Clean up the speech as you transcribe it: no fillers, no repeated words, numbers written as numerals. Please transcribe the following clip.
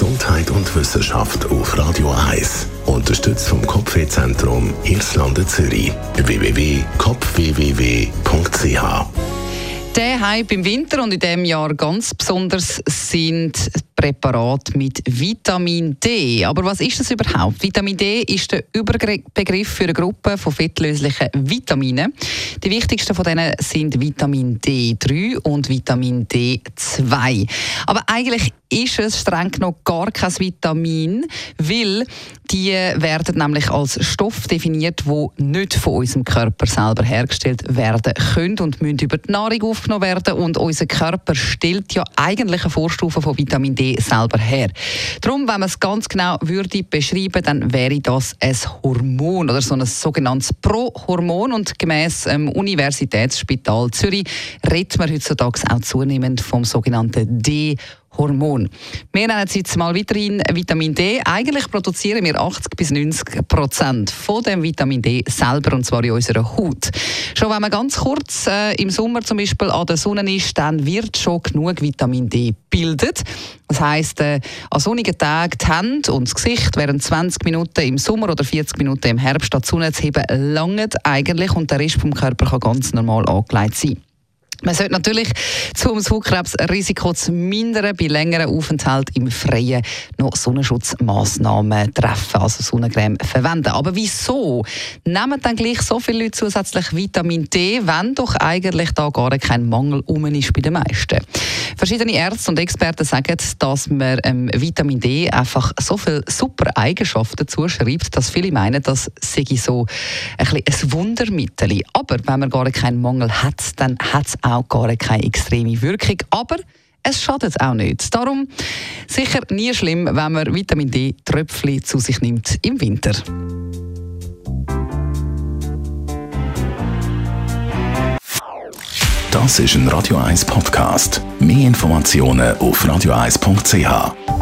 Gesundheit und Wissenschaft auf Radio 1. Unterstützt vom Kopfwehzentrum Irlande Zürich. www.kopfwww.ch. Der Hype im Winter und in diesem Jahr ganz besonders sind Präparate mit Vitamin D. Aber was ist das überhaupt? Vitamin D ist der Überbegriff für eine Gruppe von fettlöslichen Vitaminen. Die wichtigsten von denen sind Vitamin D3 und Vitamin D2. Aber eigentlich ist es streng genommen gar kein Vitamin, weil die werden nämlich als Stoff definiert, die nicht von unserem Körper selber hergestellt werden können und müssen über die Nahrung aufgenommen werden. Und unser Körper stellt ja eigentlich eine Vorstufe von Vitamin D selber her. Darum, wenn man es ganz genau würde beschreiben, dann wäre das ein Hormon oder so ein sogenanntes Prohormon. Und gemäss Universitätsspital Zürich redet man heutzutage auch zunehmend vom sogenannten D-Hormon. Wir nennen es jetzt mal weiterhin Vitamin D. Eigentlich produzieren wir 80-90% von dem Vitamin D selber, und zwar in unserer Haut. Schon wenn man ganz kurz im Sommer zum Beispiel an der Sonne ist, dann wird schon genug Vitamin D gebildet. Das heisst, an sonnigen Tagen die Hände und das Gesicht während 20 Minuten im Sommer oder 40 Minuten im Herbst an die Sonne zu heben, langt eigentlich, und der Rest vom Körper kann ganz normal angelegt sein. Man sollte natürlich, um das Hautkrebsrisiko zu mindern, bei längeren Aufenthalten im Freien noch Sonnenschutzmaßnahmen treffen, also Sonnencreme verwenden. Aber wieso nehmen dann gleich so viele Leute zusätzlich Vitamin D, wenn doch eigentlich da gar kein Mangel ist bei den meisten? Verschiedene Ärzte und Experten sagen, dass man Vitamin D einfach so viele super Eigenschaften zuschreibt, dass viele meinen, das sei so ein Wundermittel. Aber wenn man gar keinen Mangel hat, dann hat es auch gar keine extreme Wirkung. Aber es schadet auch nicht. Darum sicher nie schlimm, wenn man Vitamin D-Tröpfchen zu sich nimmt im Winter. Das ist ein Radio 1 Podcast. Mehr Informationen auf radio1.ch.